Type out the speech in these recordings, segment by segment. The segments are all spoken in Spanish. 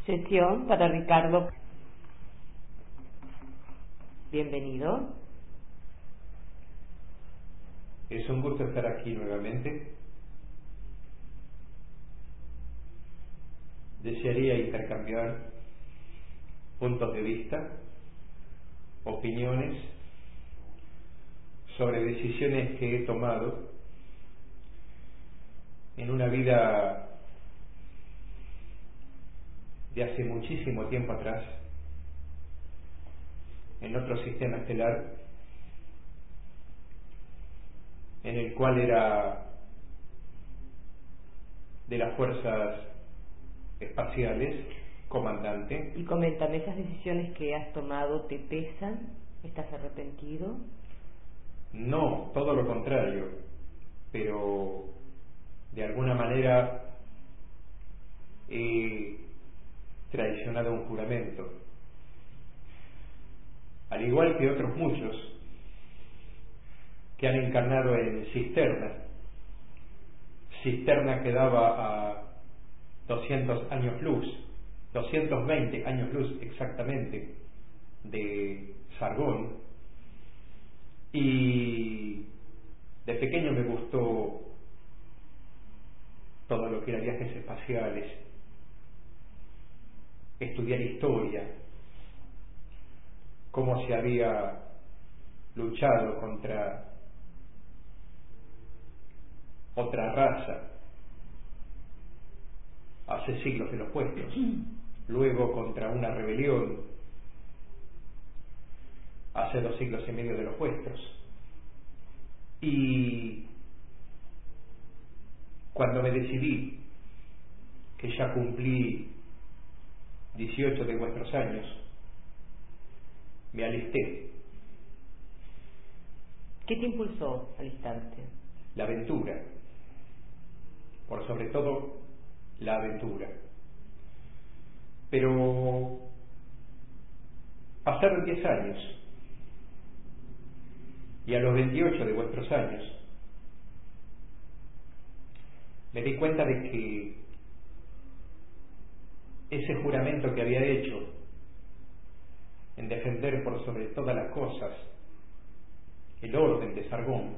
Sesión para Ricardo. Bienvenido. Es un gusto estar aquí nuevamente. Desearía intercambiar puntos de vista, opiniones sobre decisiones que he tomado en una vida de hace muchísimo tiempo atrás, en otro sistema estelar, en el cual era de las fuerzas espaciales, comandante. Y coméntame, ¿esas decisiones que has tomado te pesan? ¿Estás arrepentido? No, todo lo contrario, pero de alguna manera he traicionado un juramento, al igual que otros muchos que han encarnado en cisterna que daba a 200 años luz, 220 años luz exactamente, de Sargón. Y de pequeño me gustó todo lo que era viajes espaciales, estudiar historia, cómo se había luchado contra otra raza hace siglos de los puestos, luego contra una rebelión hace 2 siglos y medio de los puestos. Y cuando me decidí que ya cumplí 18 de vuestros años, me alisté. ¿Qué te impulsó al instante? La aventura, por sobre todo la aventura. Pero pasaron 10 años y a los 28 de vuestros años me di cuenta de que ese juramento que había hecho en defender por sobre todas las cosas el orden de Sargón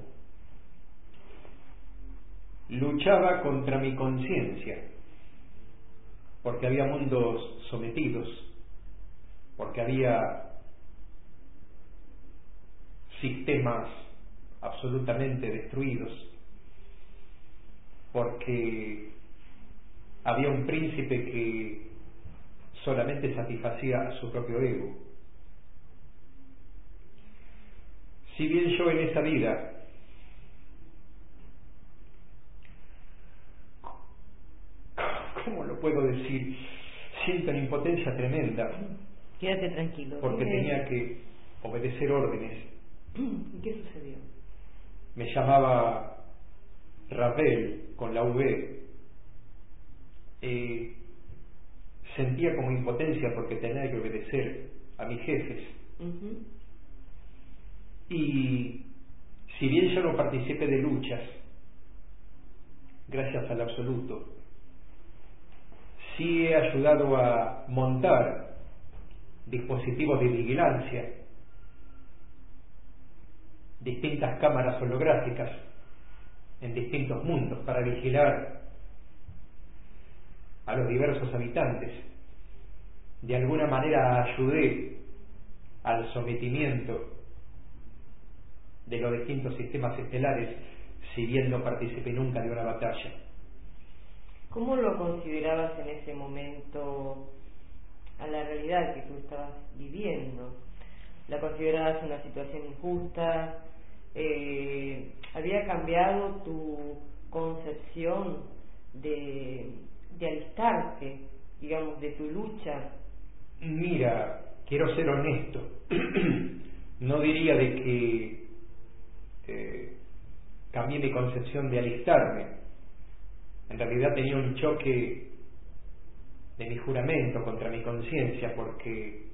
luchaba contra mi conciencia, porque había mundos sometidos, porque había sistemas absolutamente destruidos, porque había un príncipe que solamente satisfacía a su propio ego. Si bien yo en esa vida ¿cómo lo puedo decir? Siento una impotencia tremenda. Quédate tranquilo. Porque tenía que obedecer órdenes. ¿Y qué sucedió? Me llamaba Ravel con la V. Sentía como impotencia porque tenía que obedecer a mis jefes. Y si bien yo no participé de luchas, gracias al absoluto, sí he ayudado a montar dispositivos de vigilancia, distintas cámaras holográficas en distintos mundos para vigilar a los diversos habitantes. De alguna manera ayudé al sometimiento de los distintos sistemas estelares, si bien no participé nunca de una batalla. ¿Cómo lo considerabas en ese momento a la realidad que tú estabas viviendo? ¿La considerabas una situación injusta? ¿Había cambiado tu concepción de alistarte, digamos, de tu lucha? Mira, quiero ser honesto. No diría de que cambié mi concepción de alistarme. En realidad tenía un choque de mi juramento contra mi conciencia, porque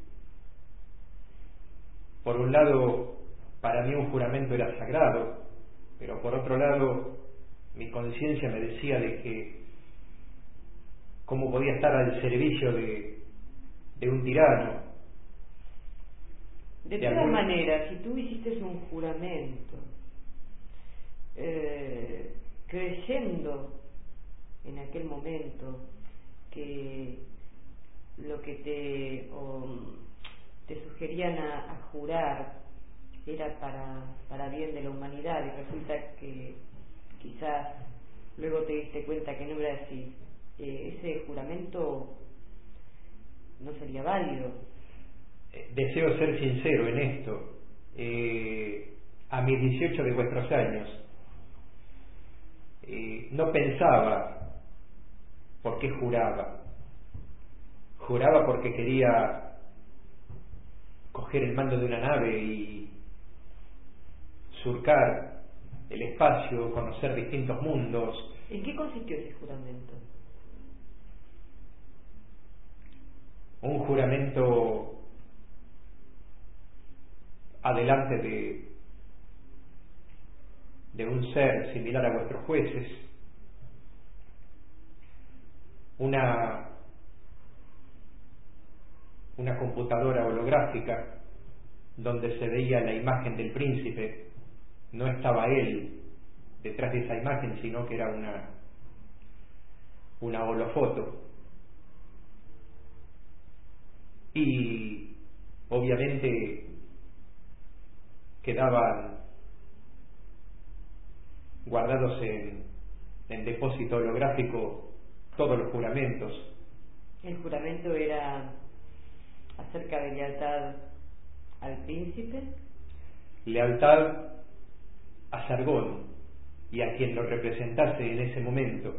por un lado para mí un juramento era sagrado, pero por otro lado mi conciencia me decía de que cómo podía estar al servicio de de un tirano. De todas maneras, si tú hiciste un juramento creyendo en aquel momento que lo que te sugerían a jurar era para bien de la humanidad, y resulta que quizás luego te diste cuenta que no era así, ese juramento no sería válido. Deseo ser sincero en esto. A mis 18 de vuestros años no pensaba por qué juraba. Juraba porque quería coger el mando de una nave y surcar el espacio, conocer distintos mundos. ¿En qué consistió ese juramento? Un juramento adelante de un ser similar a vuestros jueces, una computadora holográfica donde se veía la imagen del príncipe. No estaba él detrás de esa imagen, sino que era una holofoto. Y obviamente quedaban guardados en depósito holográfico todos los juramentos. ¿El juramento era acerca de lealtad al príncipe? Lealtad a Sargón y a quien lo representase en ese momento.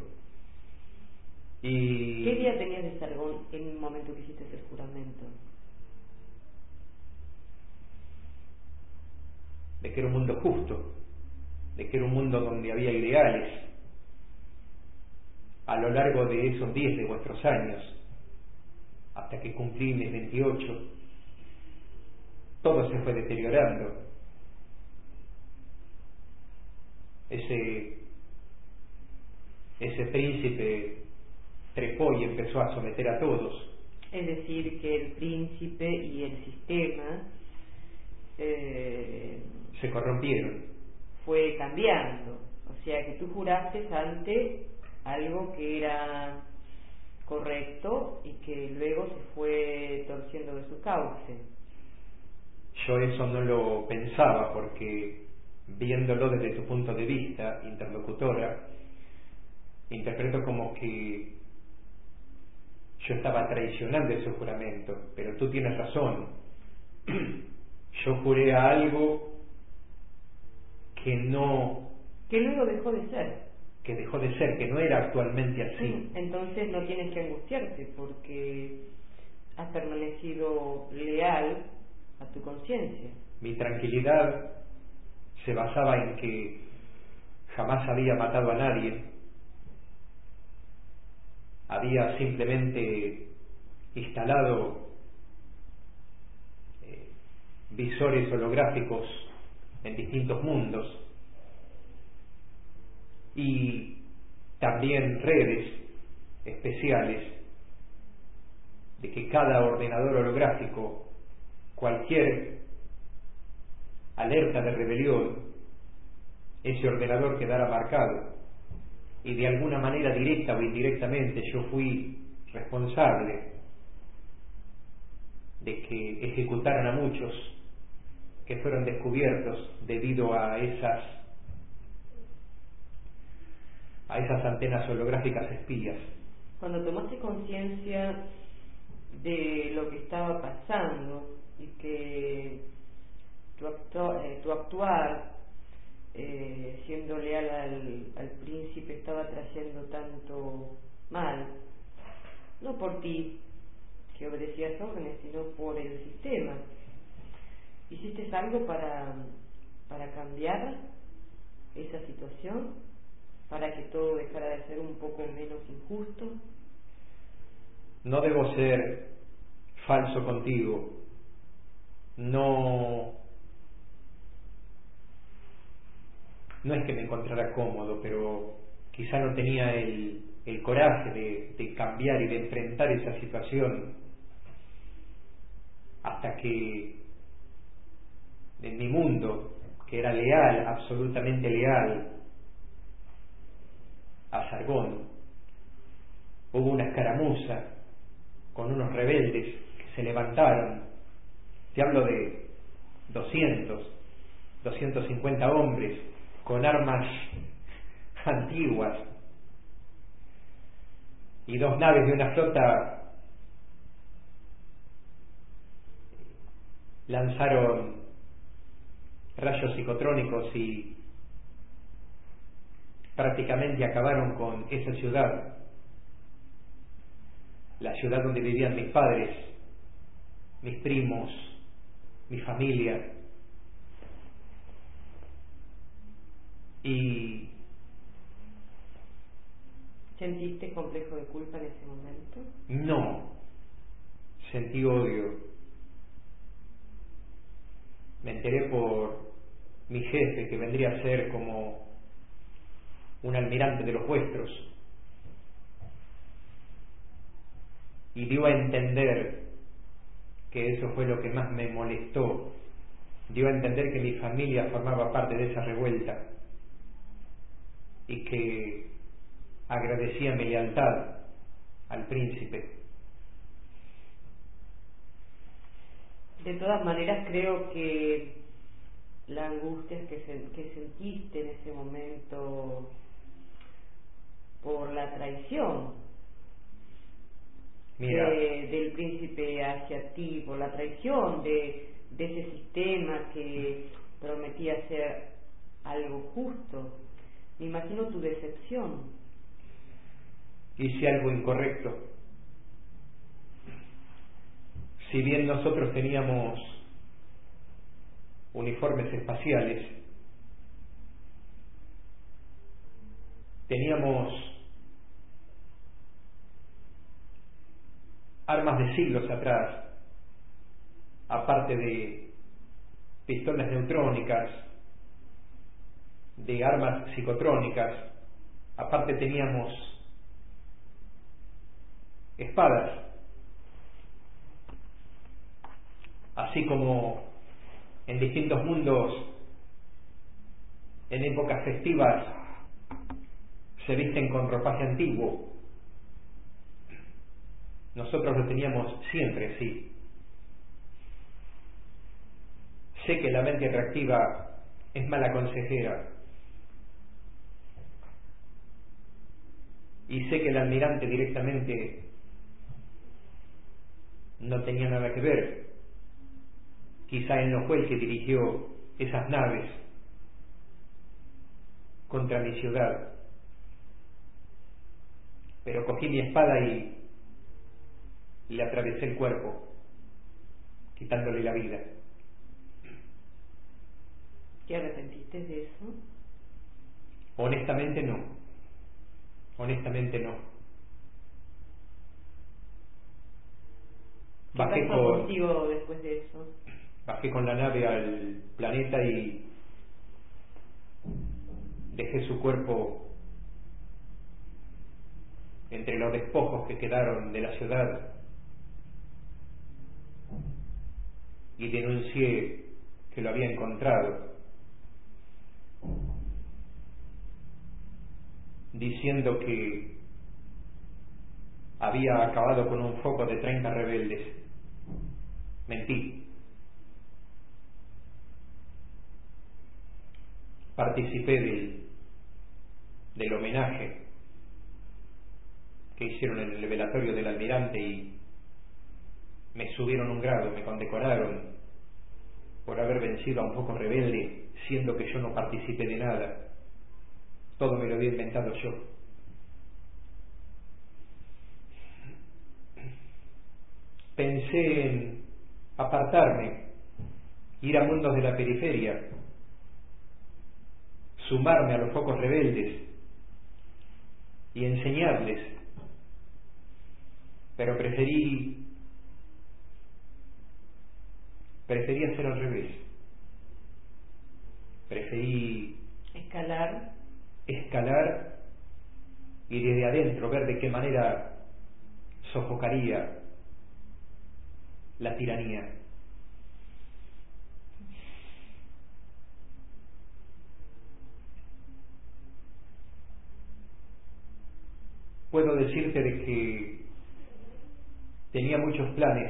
Y ¿qué idea tenías de Sargón en el momento que hiciste el juramento? De que era un mundo justo, de que era un mundo donde había ideales. A lo largo de esos 10 de vuestros años, hasta que cumplí mis 28, todo se fue deteriorando. Ese príncipe trepó y empezó a someter a todos. Es decir, que el príncipe y el sistema se corrompieron. Fue cambiando. O sea, que tú juraste ante algo que era correcto y que luego se fue torciendo de su cauce. Yo eso no lo pensaba, porque viéndolo desde tu punto de vista, interlocutora, interpreto como que yo estaba traicionando ese juramento, pero tú tienes razón. Yo juré a algo que luego dejó de ser. Que dejó de ser, que no era actualmente así. Entonces no tienes que angustiarte, porque has permanecido leal a tu conciencia. Mi tranquilidad se basaba en que jamás había matado a nadie. Había simplemente instalado visores holográficos en distintos mundos y también redes especiales de que cada ordenador holográfico, cualquier alerta de rebelión, ese ordenador quedara marcado, y de alguna manera directa o indirectamente yo fui responsable de que ejecutaran a muchos que fueron descubiertos debido a esas antenas holográficas espías. Cuando tomaste conciencia de lo que estaba pasando y que tu actuar siendo leal al príncipe estaba trayendo tanto mal, no por ti que obedecías órdenes, sino por el sistema, ¿hiciste algo para cambiar esa situación? ¿Para que todo dejara de ser un poco menos injusto? No debo ser falso contigo. No es que me encontrara cómodo, pero quizá no tenía el coraje de cambiar y de enfrentar esa situación hasta que en mi mundo, que era leal, absolutamente leal a Sargón, hubo una escaramuza con unos rebeldes que se levantaron. Te hablo de 250 hombres con armas antiguas y 2 naves de una flota lanzaron rayos psicotrónicos y prácticamente acabaron con esa ciudad, la ciudad donde vivían mis padres, mis primos, mi familia. Y ¿sentiste complejo de culpa en ese momento? no, sentí odio. Me enteré por mi jefe, que vendría a ser como un almirante de los vuestros, y dio a entender que eso fue lo que más me molestó. Dio a entender que mi familia formaba parte de esa revuelta y que agradecía mi lealtad al príncipe. De todas maneras, creo que la angustia que sentiste en ese momento por la traición del príncipe hacia ti, por la traición de ese sistema que prometía ser algo justo, me imagino tu decepción. Hice algo incorrecto. Si bien nosotros teníamos uniformes espaciales, teníamos armas de siglos atrás, aparte de pistolas neutrónicas, de armas psicotrónicas, aparte teníamos espadas, así como en distintos mundos, en épocas festivas, se visten con ropaje antiguo. Nosotros lo teníamos siempre así. Sé que la mente reactiva es mala consejera, y sé que el almirante directamente no tenía nada que ver. Quizá él no fue el que dirigió esas naves contra mi ciudad, pero cogí mi espada y le atravesé el cuerpo, quitándole la vida. ¿Te arrepentiste de eso? Honestamente no. Honestamente no. ¿Qué pasó contigo después de eso? Bajé con la nave al planeta y dejé su cuerpo entre los despojos que quedaron de la ciudad y denuncié que lo había encontrado, diciendo que había acabado con un foco de 30 rebeldes. Mentí. Participé del homenaje que hicieron en el velatorio del almirante y me subieron un grado, me condecoraron por haber vencido a un foco rebelde, siendo que yo no participé de nada. Todo me lo había inventado yo. Pensé en apartarme, ir a mundos de la periferia, sumarme a los focos rebeldes y enseñarles, pero preferí hacer al revés. Preferí escalar y desde adentro ver de qué manera sofocaría la tiranía. puedo decirte de que tenía muchos planes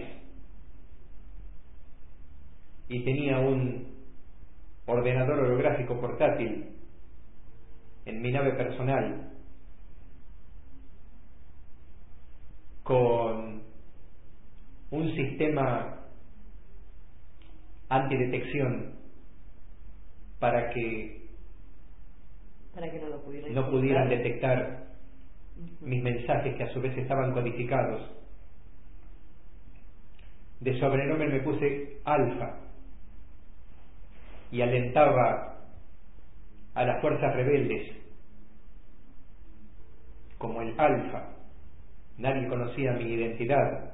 y tenía un ordenador holográfico portátil en mi nave personal con un sistema antidetección para que no pudieran detectar mis mensajes, que a su vez estaban codificados. De sobrenombre me puse Alfa y alentaba a las fuerzas rebeldes como el Alfa. Nadie conocía mi identidad.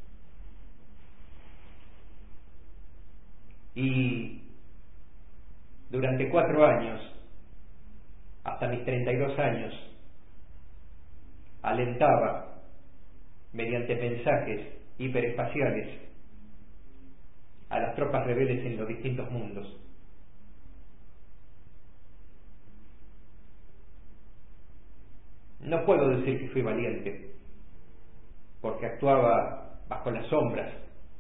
Y durante 4 años, hasta mis 32 años, alentaba mediante mensajes hiperespaciales a las tropas rebeldes en los distintos mundos. No puedo decir que fui valiente, porque actuaba bajo las sombras,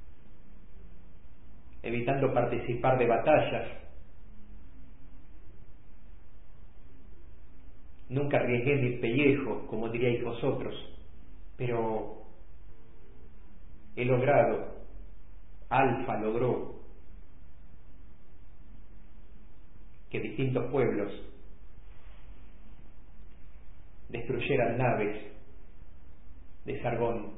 evitando participar de batallas. Nunca arriesgué mi pellejo, como diríais vosotros, pero he logrado, Alfa logró, que distintos pueblos destruyeran naves de Sargón.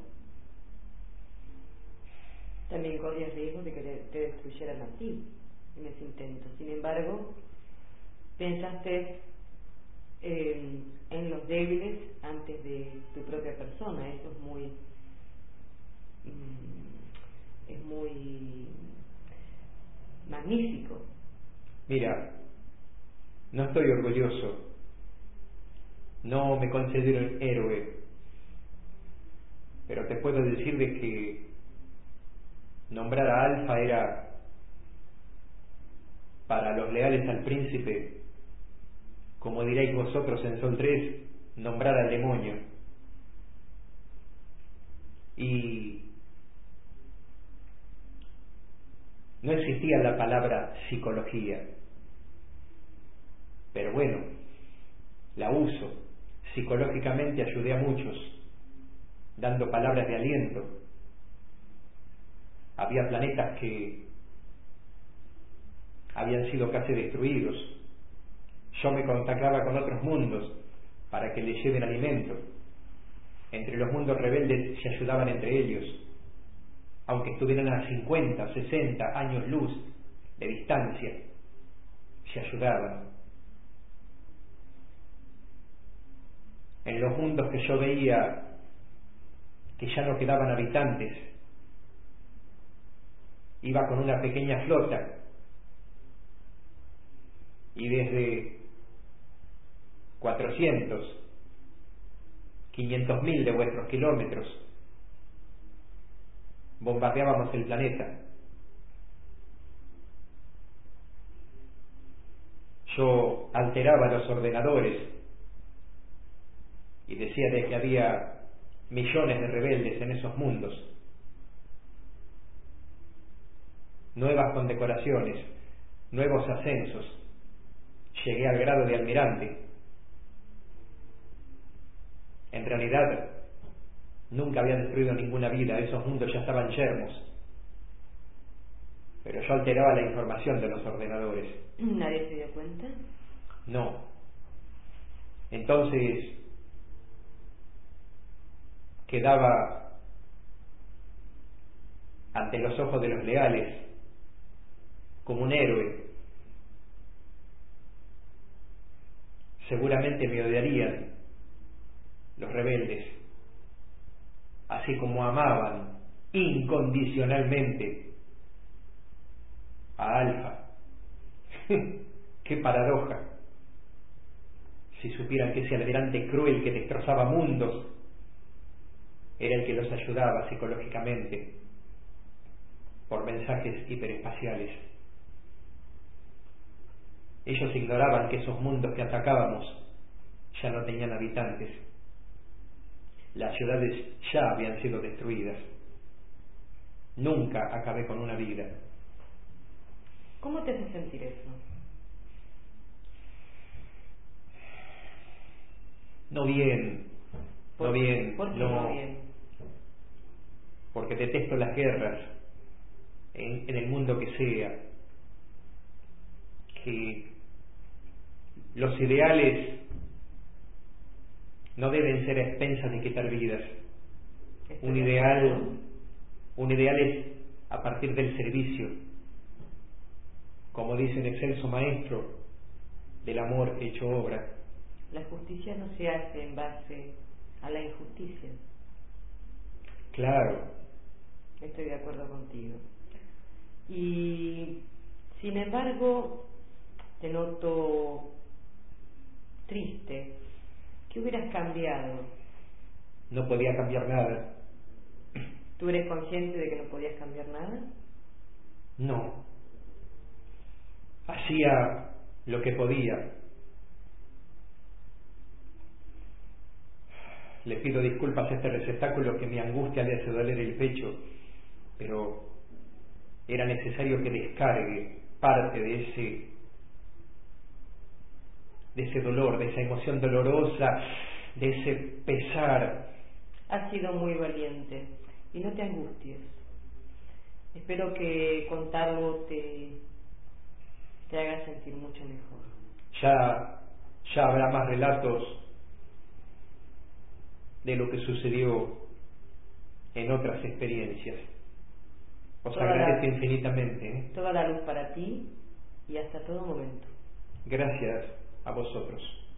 También corrías riesgo de que te destruyeran a ti en ese intento. Sin embargo, pensaste en los débiles antes de tu propia persona. Eso es muy magnífico. Mira, no estoy orgulloso, no me considero héroe, pero te puedo decir de que nombrar a Alfa era, para los leales al príncipe, como diréis vosotros en Sol 3, nombrar al demonio. Y no existía la palabra psicología, pero bueno, la uso. Psicológicamente ayudé a muchos, dando palabras de aliento. Había planetas que habían sido casi destruidos. Yo me contactaba con otros mundos para que les lleven alimento. Entre los mundos rebeldes se ayudaban entre ellos, aunque estuvieran a 50, 60 años luz de distancia, se ayudaban. En los mundos que yo veía que ya no quedaban habitantes, iba con una pequeña flota y desde 400, 500.000 de vuestros kilómetros bombardeábamos el planeta. Yo alteraba los ordenadores y decía de que había millones de rebeldes en esos mundos, nuevas condecoraciones, nuevos ascensos. Llegué al grado de almirante. En realidad nunca había destruido ninguna vida, esos mundos ya estaban yermos, pero yo alteraba la información de los ordenadores. ¿Nadie se dio cuenta? No. Entonces quedaba ante los ojos de los leales como un héroe. Seguramente me odiarían los rebeldes, así como amaban incondicionalmente a Alfa. ¡Qué paradoja! Si supieran que ese almirante cruel que destrozaba mundos era el que los ayudaba psicológicamente por mensajes hiperespaciales. Ellos ignoraban que esos mundos que atacábamos ya no tenían habitantes, las ciudades ya habían sido destruidas. Nunca acabé con una vida. ¿Cómo te hace sentir eso? No bien, no bien, ¿Por qué no bien? Porque detesto las guerras en el mundo que sea. Que los ideales no deben ser a expensas de quitar vidas. Un ideal es a partir del servicio, como dice un excelso maestro, del amor hecho obra. La justicia no se hace en base a la injusticia. Claro. Estoy de acuerdo contigo. Y sin embargo, te noto triste. ¿Qué hubieras cambiado? No podía cambiar nada. ¿Tú eres consciente de que no podías cambiar nada? No. Hacía lo que podía. Le pido disculpas a este receptáculo que mi angustia le hace doler el pecho, pero era necesario que descargue parte de ese dolor, de esa emoción dolorosa, de ese pesar. Has sido muy valiente y no te angusties. Espero que contarlo te haga sentir mucho mejor. Ya habrá más relatos de lo que sucedió en otras experiencias. Os agradezco infinitamente. Toda la luz para ti y hasta todo momento. Gracias a vosotros.